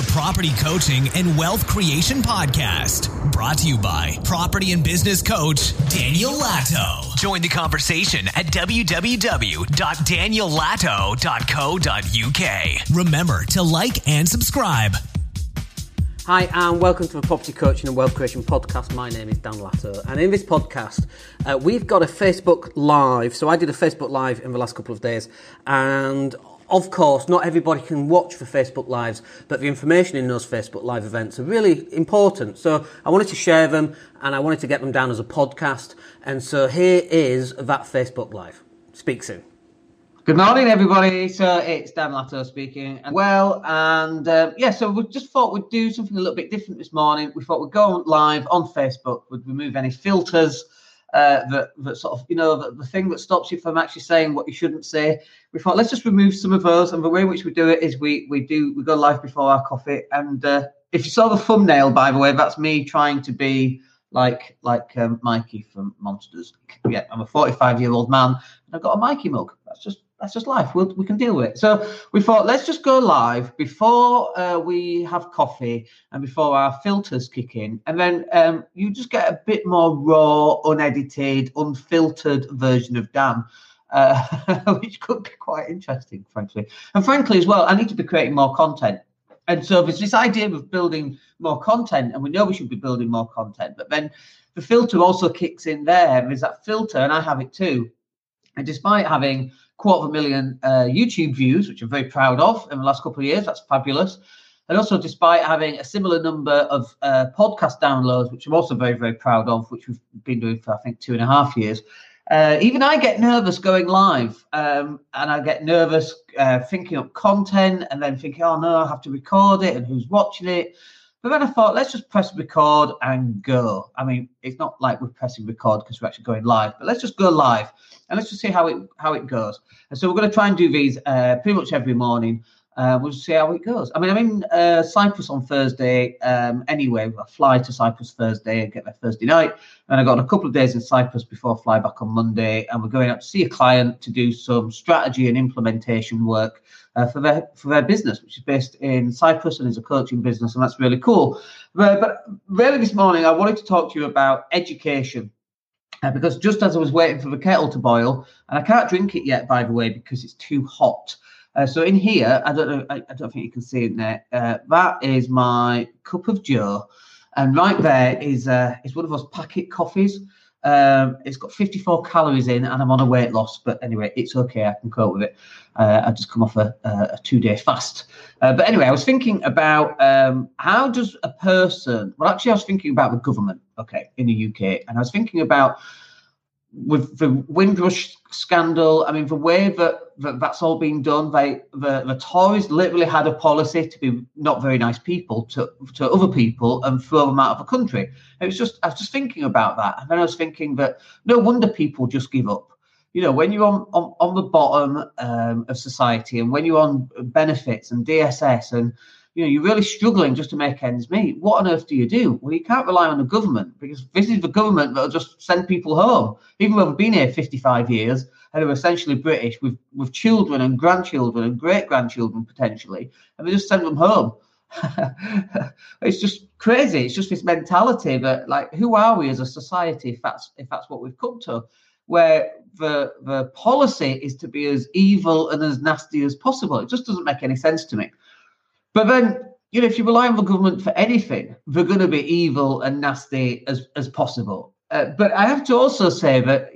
the Property Coaching and Wealth Creation Podcast. Brought to you by property and business coach Daniel Latto. Join the conversation at www.daniellatto.co.uk. Remember to like and subscribe. Hi, and welcome to the Property Coaching and Wealth Creation Podcast. My name is Dan Latto, and in this podcast, we've got a Facebook Live. So I did a Facebook Live in the last couple of days, and of course, not everybody can watch the Facebook Lives, but the information in those Facebook Live events are really important. So I wanted to share them, and I wanted to get them down as a podcast. And so here is that Facebook Live. Speak soon. Good morning, everybody. So it's Dan Latto speaking. So we just thought we'd do something a little bit different this morning. We thought we'd go live on Facebook, we'd remove any filters, that sort of, the thing that stops you from actually saying what you shouldn't say. We thought, let's just remove some of those. And the way in which we do it is we go live before our coffee. And if you saw the thumbnail, by the way, that's me trying to be like Mikey from Monsters. Yeah, I'm a 45-year-old man and I've got a Mikey mug. That's just life. We can deal with it. So we thought, let's just go live before we have coffee and before our filters kick in. And then you just get a bit more raw, unedited, unfiltered version of Dan, which could be quite interesting, frankly. And frankly, as well, I need to be creating more content. And so there's this idea of building more content, and we know we should be building more content. But then the filter also kicks in there. There's that filter, and I have it too. And despite having 250,000 YouTube views, which I'm very proud of in the last couple of years, that's fabulous. And also despite having a similar number of podcast downloads, which I'm also very, very proud of, which we've been doing for, I think, 2.5 years. Even I get nervous going live, and I get nervous thinking up content and then thinking, oh no, I have to record it and who's watching it. But then I thought, let's just press record and go. I mean, it's not like we're pressing record because we're actually going live, but let's just go live and let's just see how it goes. And so we're going to try and do these pretty much every morning. We'll see how it goes. I mean, I'm in Cyprus on Thursday anyway. I fly to Cyprus Thursday and get there Thursday night. And I got a couple of days in Cyprus before I fly back on Monday. And we're going out to see a client to do some strategy and implementation work for their business, which is based in Cyprus and is a coaching business. And that's really cool. But really this morning, I wanted to talk to you about education. Because just as I was waiting for the kettle to boil, and I can't drink it yet, by the way, because it's too hot. So in here, I don't think you can see it there. That is my cup of joe, and right there is one of those packet coffees. It's got 54 calories in, and I'm on a weight loss. But anyway, it's okay. I can cope with it. I've just come off a 2-day fast. But anyway, I was thinking about how does a person? Well, actually, I was thinking about the government. Okay, in the UK, and I was thinking about with the Windrush scandal. I mean, the way that's all been done, the Tories literally had a policy to be not very nice people to other people and throw them out of the country. I was just thinking about that, and then I was thinking that no wonder people just give up. When you're on the bottom of society, and when you're on benefits and DSS, and you're really struggling just to make ends meet, what on earth do you do? Well, you can't rely on the government, because this is the government that'll just send people home, even though they've been here 55 years and are essentially British with children and grandchildren and great-grandchildren potentially, and they just send them home. It's just crazy. It's just this mentality that, like, who are we as a society if that's what we've come to, where the policy is to be as evil and as nasty as possible. It just doesn't make any sense to me. But then, if you rely on the government for anything, they're going to be evil and nasty as possible. But I have to also say that,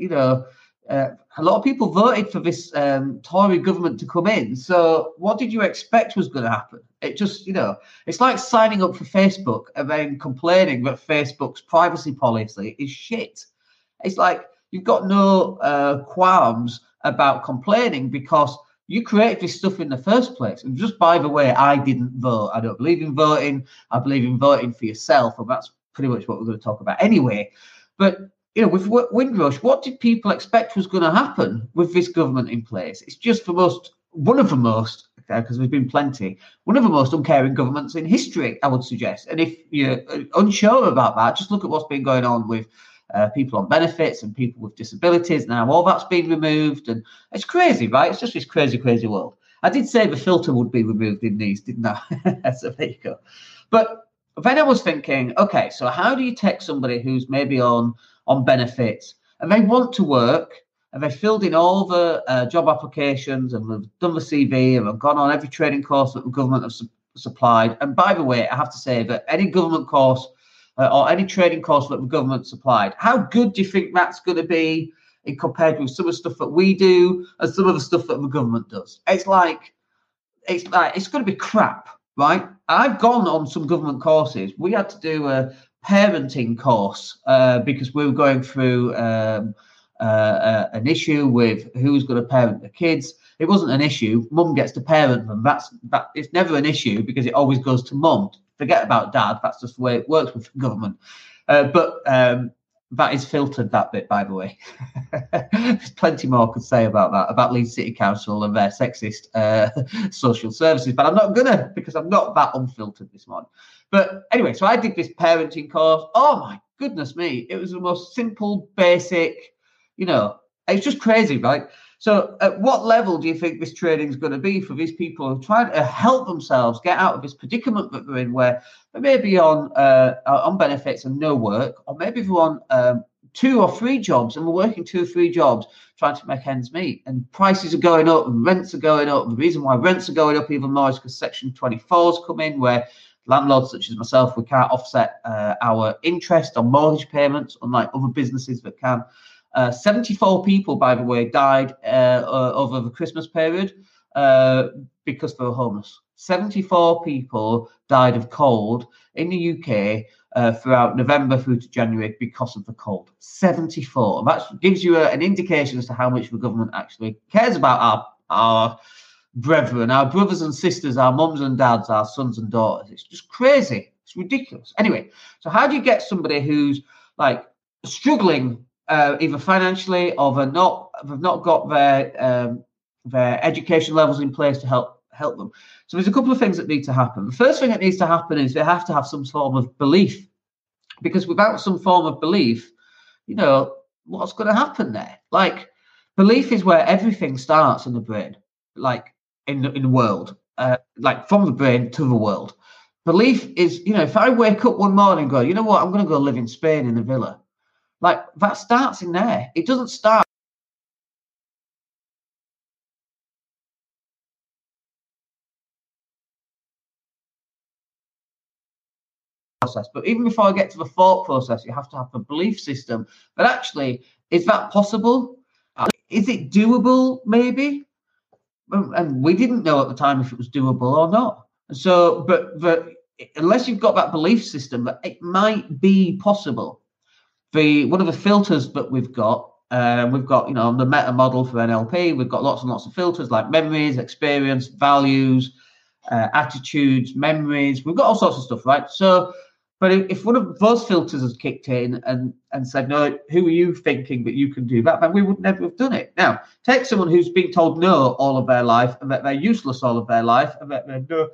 a lot of people voted for this Tory government to come in. So what did you expect was going to happen? It just, it's like signing up for Facebook and then complaining that Facebook's privacy policy is shit. It's like you've got no qualms about complaining because you created this stuff in the first place. And just by the way, I didn't vote. I don't believe in voting. I believe in voting for yourself. And that's pretty much what we're going to talk about anyway. But, with Windrush, what did people expect was going to happen with this government in place? It's just one of the most, because there's been plenty, one of the most uncaring governments in history, I would suggest. And if you're unsure about that, just look at what's been going on with people on benefits and people with disabilities. Now all that's been removed, and it's crazy, right? It's just this crazy, crazy world. I did say the filter would be removed in these, didn't I? So there you go. But then I was thinking, okay, so how do you take somebody who's maybe on benefits and they want to work and they filled in all the job applications and they've done the CV and they've gone on every training course that the government have supplied. And by the way, I have to say that any government course or any training course that the government supplied, how good do you think that's going to be in compared with some of the stuff that we do and some of the stuff that the government does? It's going to be crap, right? I've gone on some government courses. We had to do a parenting course because we were going through an issue with who's going to parent the kids. It wasn't an issue. Mum gets to parent them. It's never an issue because it always goes to mum. Forget about dad. That's just the way it works with government. But that is filtered, that bit, by the way. There's plenty more I could say about that, about Leeds City Council and their sexist social services. But I'm not going to, because I'm not that unfiltered this morning. But anyway, so I did this parenting course. Oh, my goodness me. It was the most simple, basic, it's just crazy, right? So at what level do you think this training is going to be for these people who are trying to help themselves get out of this predicament that they're in, where they may be on benefits and no work, or maybe they're on 2 or 3 jobs and we're working 2 or 3 jobs trying to make ends meet, and prices are going up and rents are going up. And the reason why rents are going up even more is because Section 24's come in, where landlords such as myself, we can't offset our interest on mortgage payments, unlike other businesses that can. 74 people, by the way, died over the Christmas period because they were homeless. 74 people died of cold in the UK throughout November through to January because of the cold. 74. That gives you an indication as to how much the government actually cares about our brethren, our brothers and sisters, our mums and dads, our sons and daughters. It's just crazy. It's ridiculous. Anyway, so how do you get somebody who's like struggling either financially or they've not got their education levels in place to help them? So there's a couple of things that need to happen. The first thing that needs to happen is they have to have some form of belief, because without some form of belief, what's going to happen there? Like, belief is where everything starts in the brain, like in the world, like from the brain to the world. Belief is, if I wake up one morning and go, you know what, I'm going to go live in Spain in a villa. Like, that starts in there. It doesn't start process. But even before I get to the thought process, you have to have a belief system. But actually, is that possible? Is it doable? Maybe. And we didn't know at the time if it was doable or not. So, but unless you've got that belief system, that it might be possible. One of the filters that we've got the meta model for NLP, we've got lots and lots of filters like memories, experience, values, attitudes, memories. We've got all sorts of stuff, right? So, but if one of those filters has kicked in and said, no, who are you thinking that you can do that? Then we would never have done it. Now, take someone who's been told no all of their life and that they're useless all of their life and that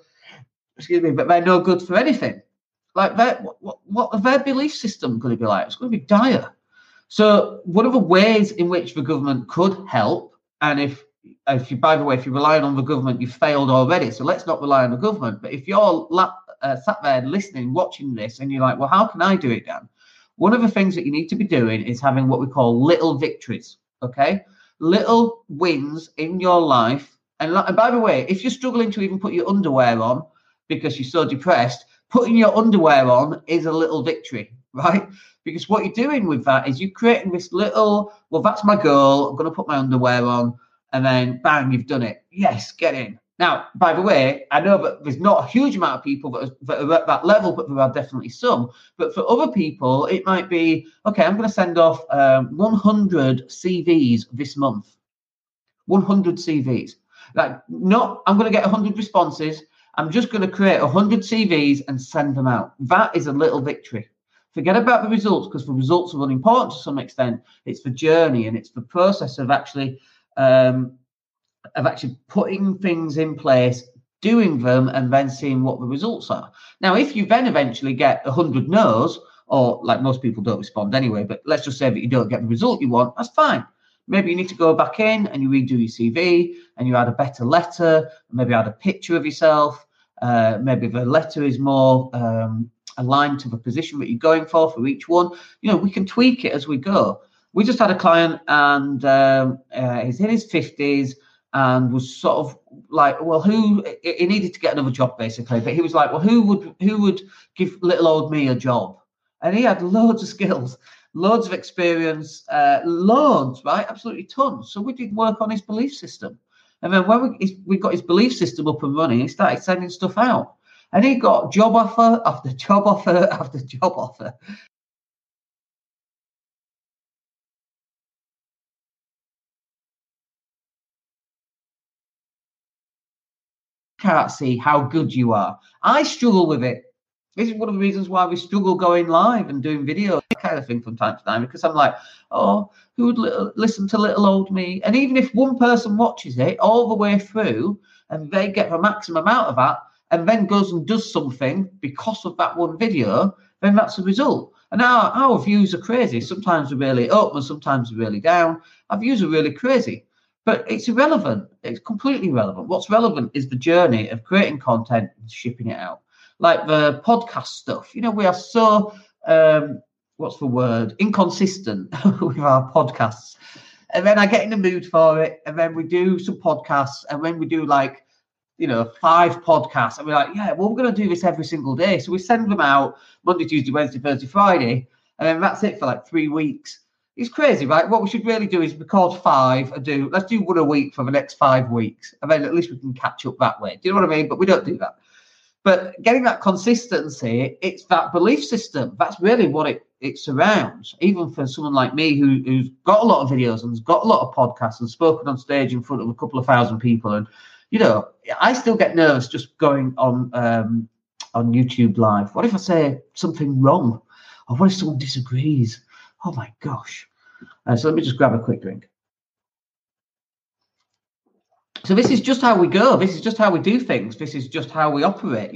they're no good for anything. Like, what are their belief system going to be like? It's going to be dire. So one of the ways in which the government could help, and if you, by the way, if you're relying on the government, you've failed already. So let's not rely on the government. But if you're sat there listening, watching this, and you're like, well, how can I do it, Dan? One of the things that you need to be doing is having what we call little victories, okay? Little wins in your life. And by the way, if you're struggling to even put your underwear on because you're so depressed, putting your underwear on is a little victory, right? Because what you're doing with that is you're creating this little, well, that's my goal. I'm going to put my underwear on, and then bang, you've done it. Yes, get in. Now, by the way, I know that there's not a huge amount of people that are at that level, but there are definitely some. But for other people, it might be, okay, I'm going to send off 100 CVs this month. 100 CVs. Like, no, I'm going to get 100 responses. I'm just going to create 100 CVs and send them out. That is a little victory. Forget about the results, because the results are unimportant to some extent. It's the journey and it's the process of actually putting things in place, doing them, and then seeing what the results are. Now, if you then eventually get 100 no's, or like most people don't respond anyway, but let's just say that you don't get the result you want, that's fine. Maybe you need to go back in and you redo your CV and you add a better letter, maybe add a picture of yourself. Maybe the letter is more aligned to the position that you're going for each one. We can tweak it as we go. We just had a client and he's in his 50s and was sort of like, well, he needed to get another job basically, but he was like, well, who would give little old me a job? And he had loads of skills, loads of experience, loads, right? Absolutely tons. So we did work on his belief system. And then when we got his belief system up and running, he started sending stuff out. And he got job offer after job offer after job offer. Can't see how good you are. I struggle with it. This is one of the reasons why we struggle going live and doing video kind of thing from time to time, because I'm like, oh, who would listen to little old me? And even if one person watches it all the way through and they get the maximum out of that and then goes and does something because of that one video, then that's the result. And our views are crazy. Sometimes we're really up and sometimes we're really down. Our views are really crazy. But it's irrelevant. It's completely irrelevant. What's relevant is the journey of creating content and shipping it out. Like the podcast stuff. We are so, inconsistent with our podcasts. And then I get in the mood for it. And then we do some podcasts. And then we do 5 podcasts. And we're like, yeah, well, we're going to do this every single day. So we send them out Monday, Tuesday, Wednesday, Thursday, Friday. And then that's it for 3 weeks. It's crazy, right? What we should really do is record 5 and let's do one a week for the next 5 weeks. And then at least we can catch up that way. Do you know what I mean? But we don't do that. But getting that consistency, it's that belief system. That's really what it surrounds. Even for someone like me who's got a lot of videos and has got a lot of podcasts and spoken on stage in front of a couple of thousand people. And, I still get nervous just going on YouTube Live. What if I say something wrong? Or what if someone disagrees? Oh, my gosh. So let me just grab a quick drink. So this is just how we go. This is just how we do things. This is just how we operate.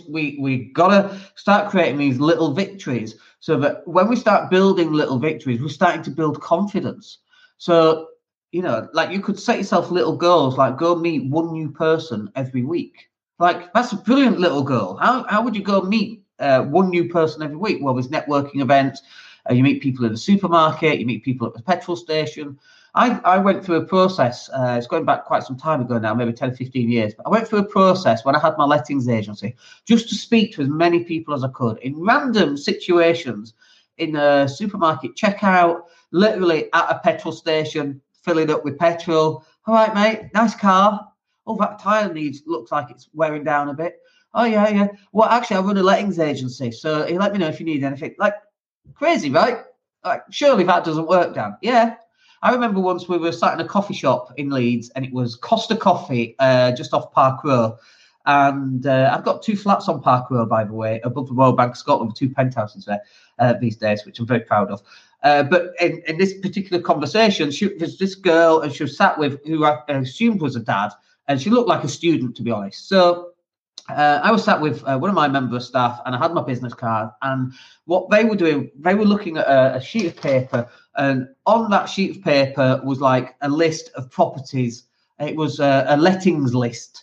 We got to start creating these little victories so that when we start building little victories, we're starting to build confidence. So, you could set yourself little goals, like go meet one new person every week. That's a brilliant little goal. How would you go meet one new person every week? Well, there's networking events. You meet people in the supermarket. You meet people at the petrol station. I went through a process. It's going back quite some time ago now, maybe 10, 15 years. But I went through a process when I had my lettings agency just to speak to as many people as I could in random situations, in a supermarket checkout, literally at a petrol station, filling up with petrol. All right, mate, nice car. Oh, that tyre looks like it's wearing down a bit. Oh, yeah. Well, actually, I run a lettings agency, so you let me know if you need anything. Crazy, right? Surely that doesn't work, Dan. Yeah. I remember once we were sat in a coffee shop in Leeds and it was Costa Coffee just off Park Row. And I've got 2 flats on Park Row, by the way, above the Royal Bank of Scotland, with 2 penthouses there these days, which I'm very proud of. But in this particular conversation, there's this girl and she was sat with who I assumed was a dad, and she looked like a student, to be honest. So I was sat with one of my member of staff and I had my business card, and what they were doing, they were looking at a sheet of paper, and on that sheet of paper was like a list of properties. It was a lettings list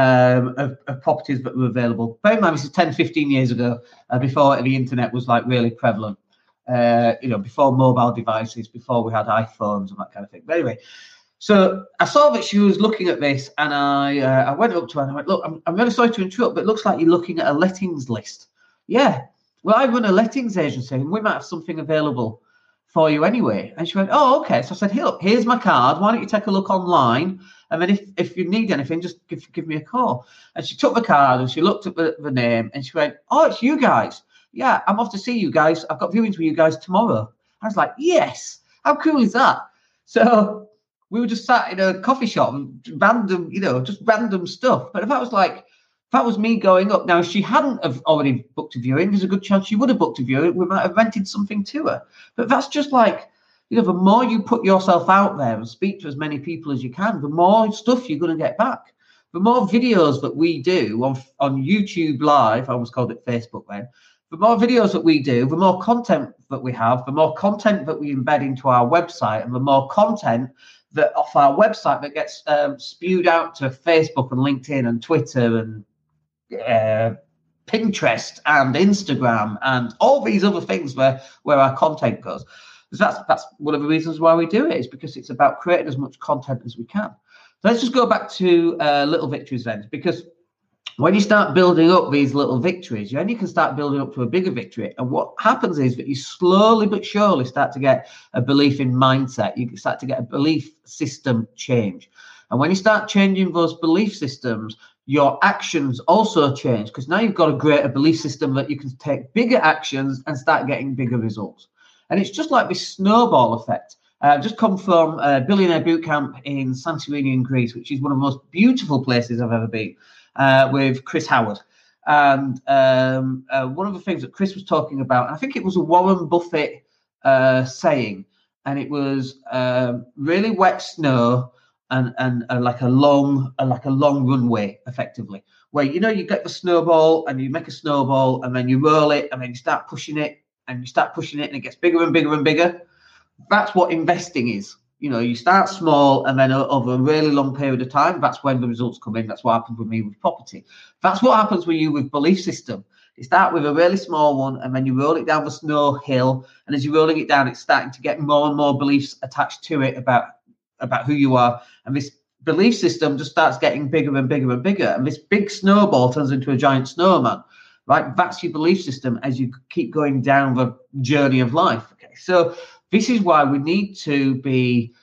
of properties that were available. Bear in mind, this is 10, 15 years ago, before the internet was really prevalent, before mobile devices, before we had iPhones and that kind of thing. But anyway, so I saw that she was looking at this, and I went up to her and I went, look, I'm really sorry to interrupt, but it looks like you're looking at a lettings list. Yeah, well, I run a lettings agency and we might have something available for you anyway. And she went, oh, okay. So I said, hey, look, here's my card. Why don't you take a look online? And then if you need anything, just give me a call. And she took the card and she looked at the name and she went, oh, it's you guys. Yeah, I'm off to see you guys. I've got viewings with you guys tomorrow. I was like, yes, how cool is that? So we were just sat in a coffee shop and random, just random stuff. But if that was me going up. Now, if she hadn't have already booked a viewing, there's a good chance she would have booked a viewing. We might have rented something to her. But that's just the more you put yourself out there and speak to as many people as you can, the more stuff you're going to get back. The more videos that we do on YouTube Live, I almost called it Facebook then, the more videos that we do, the more content that we have, the more content that we embed into our website, and the more content that off our website that gets spewed out to Facebook and LinkedIn and Twitter and Pinterest and Instagram and all these other things where our content goes. That's one of the reasons why we do it, is because it's about creating as much content as we can. So let's just go back to little victories then, because when you start building up these little victories, then you can start building up to a bigger victory. And what happens is that you slowly but surely start to get a belief in mindset. You start to get a belief system change. And when you start changing those belief systems, your actions also change, because now you've got a greater belief system that you can take bigger actions and start getting bigger results. And it's just like this snowball effect. I've just come from a billionaire bootcamp in Santorini in Greece, which is one of the most beautiful places I've ever been, with Chris Howard. And one of the things that Chris was talking about, I think it was a Warren Buffett saying, and it was really wet snow and like a long runway, effectively, where, you know, you get the snowball and you make a snowball and then you roll it and then you start pushing it and it gets bigger and bigger and bigger. That's what investing is. You know, you start small and then over a really long period of time, that's when the results come in. That's what happened with me with property. That's what happens with you with belief system. You start with a really small one and then you roll it down the snow hill. And as you're rolling it down, it's starting to get more and more beliefs attached to it about who you are. And this belief system just starts getting bigger and bigger and bigger. And this big snowball turns into a giant snowman, right? That's your belief system as you keep going down the journey of life. Okay, so this is why we need to be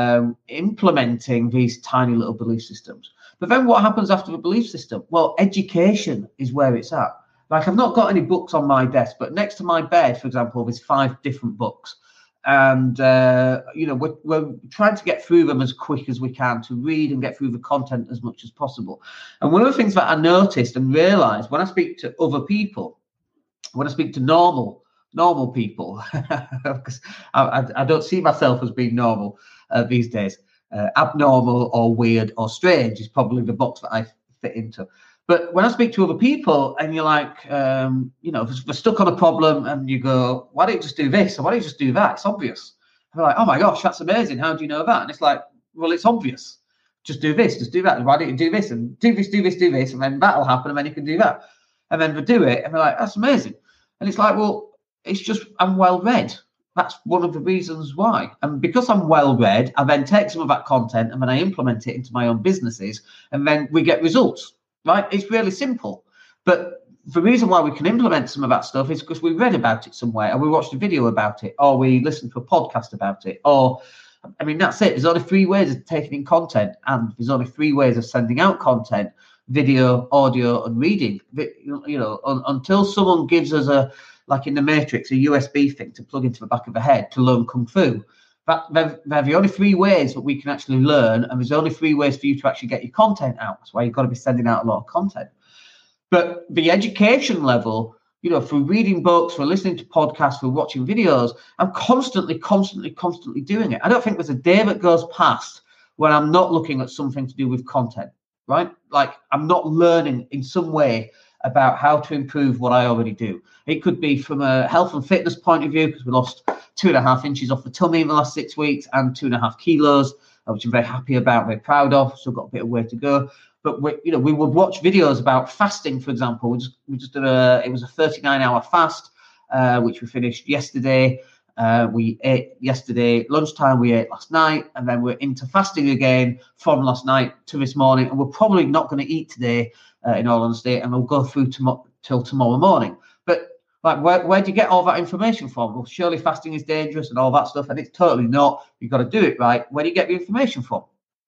implementing these tiny little belief systems. But then what happens after the belief system? Well, education is where it's at. Like, I've not got any books on my desk, but next to my bed, for example, there's 5 different books. And, you know, we're trying to get through them as quick as we can, to read and get through the content as much as possible. And one of the things that I noticed and realized when I speak to other people, when I speak to normal people, because I don't see myself as being normal these days. Abnormal or weird or strange is probably the box that I fit into. But when I speak to other people and you're like, you know, they're stuck on a problem and you go, why don't you just do this? Or why don't you just do that? It's obvious. And they're like, oh my gosh, that's amazing. How do you know that? And it's like, well, it's obvious. Just do this, just do that. Why don't you do this? And do this, and then that'll happen, and then you can do that. And then they do it and they're like, that's amazing. And it's like, well, it's just, I'm well read. That's one of the reasons why. And because I'm well read, I then take some of that content and then I implement it into my own businesses, and then we get results. Right? It's really simple. But the reason why we can implement some of that stuff is because we read about it somewhere, or we watched a video about it, or we listened to a podcast about it, or, I mean, that's it. There's only 3 ways of taking in content, and there's only 3 ways of sending out content: video, audio, and reading. You know, until someone gives us like in the Matrix, a USB thing to plug into the back of the head to learn Kung Fu. They're the only 3 ways that we can actually learn, and there's only 3 ways for you to actually get your content out. That's why you've got to be sending out a lot of content. But the education level, you know, for reading books, for listening to podcasts, for watching videos, I'm constantly doing it. I don't think there's a day that goes past when I'm not looking at something to do with content, right? Like, I'm not learning in some way about how to improve what I already do. It could be from a health and fitness point of view, because we lost 2.5 inches off the tummy in the last 6 weeks and 2.5 kilos, which I'm very happy about, very proud of. Still got a bit of way to go. But we would watch videos about fasting, for example. We just did it was a 39-hour fast, which we finished yesterday. We ate yesterday lunchtime, we ate last night, and then we're into fasting again from last night to this morning. And we're probably not going to eat today, in all honesty, and we'll go through till tomorrow morning. But like, where do you get all that information from? Well, surely fasting is dangerous and all that stuff, and it's totally not. You've got to do it right. Where do you get the information from?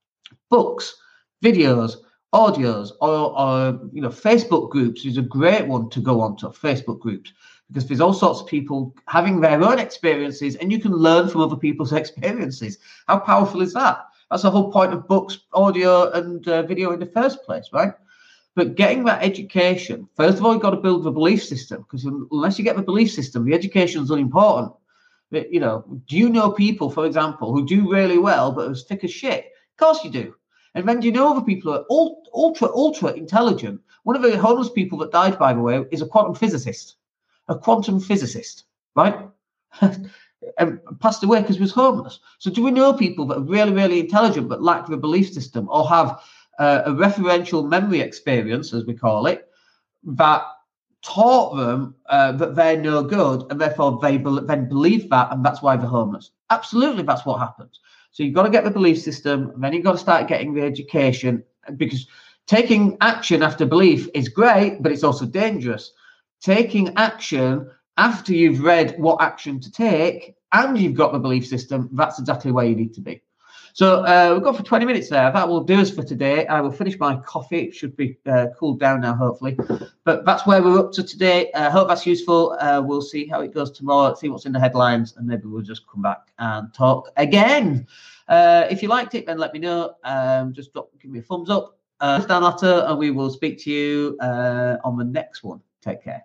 Books, videos, audios, or you know, Facebook groups is a great one to go on to. Facebook groups, because there's all sorts of people having their own experiences, and you can learn from other people's experiences. How powerful is that? That's the whole point of books, audio, and video in the first place, right? But getting that education, first of all, you've got to build the belief system, because unless you get the belief system, the education is unimportant. But, you know, do you know people, for example, who do really well but are as thick as shit? Of course you do. And then do you know other people who are ultra intelligent? One of the homeless people that died, by the way, is a quantum physicist. a quantum physicist, right? And passed away because he was homeless. So do we know people that are really, really intelligent but lack the belief system, or have a referential memory experience, as we call it, that taught them that they're no good, and therefore they then believe that, and that's why they're homeless? Absolutely, that's what happens. So you've got to get the belief system, and then you've got to start getting the education, because taking action after belief is great, but it's also dangerous. Taking action after you've read what action to take and you've got the belief system, that's exactly where you need to be. So we've got for 20 minutes there. That will do us for today. I will finish my coffee. It should be cooled down now, hopefully. But that's where we're up to today. I hope that's useful. We'll see how it goes tomorrow, see what's in the headlines, and maybe we'll just come back and talk again. If you liked it, then let me know. Just give me a thumbs up. It's Dan Latto, and we will speak to you on the next one. Take care.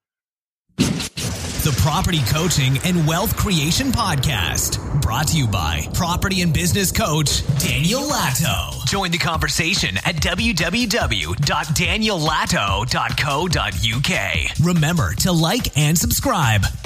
The Property Coaching and Wealth Creation Podcast, brought to you by property and business coach Daniel Latto. Join the conversation at www.daniellatto.co.uk. Remember to like and subscribe.